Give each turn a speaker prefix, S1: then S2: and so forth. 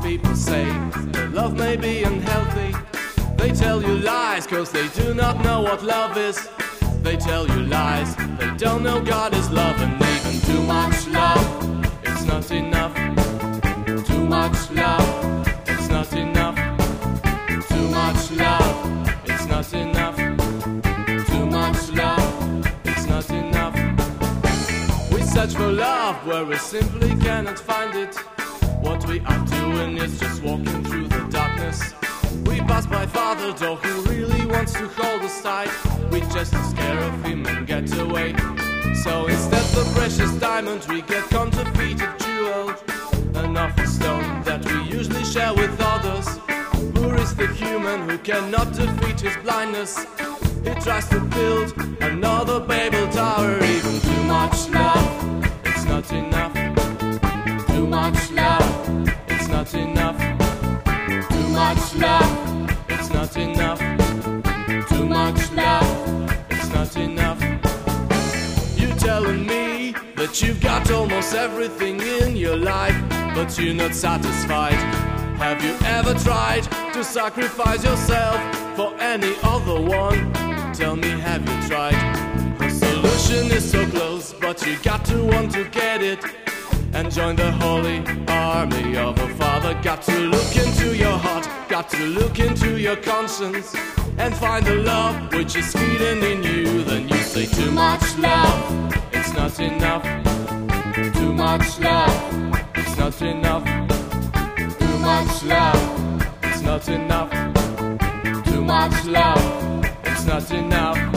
S1: people say that love may be unhealthy. They tell you lies, cause they do not know what love is. They tell you lies, they don't know God is love. And even too much love, it's not enough. Too much love, it's not enough. Too much love, it's not enough. Too much love, it's not enough. We search for love where we simply cannot find it. What we are doing is just walking through the darkness. We pass by Father Door who really wants to hold us tight. We just scare of him and get away. So instead the precious diamond we get counterfeited jewel, an awful stone that we usually share with others. Who is the human who cannot defeat his blindness? He tries to build another Babel Tower. Even too much love, it's not enough. Too much love, it's not enough. Too much love, it's not enough. Too much love, it's not enough. You telling me that you've got almost everything in your life, but you're not satisfied. Have you ever tried to sacrifice yourself for any other one? Tell me, have you tried? The solution is so close, but you got to want to get it and join the holy army of a Father. Got to look into your heart, got to look into your conscience, and find the love which is feeding in you. Then you say too much love, it's not enough. Too much love, it's not enough. Too much love, it's not enough. Too much love, it's not enough.